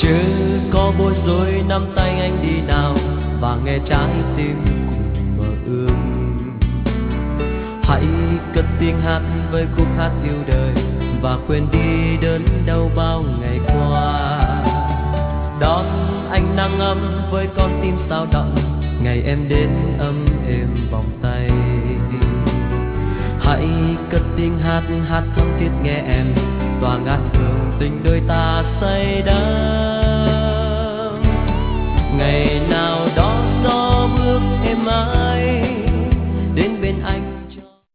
chứ có bối rối nắm tay anh đi nào và nghe trái tim cùng mơ ước. Hãy cất tiếng hát với khúc hát yêu đời và quên đi đớn đau bao ngày qua. Đón ánh nắng ấm với con tim sao động, ngày em đến ấm êm vòng tay. Hãy cất tiếng hát hát thắm thiết nghe em, tỏa ngát hương tình đôi ta say đắm.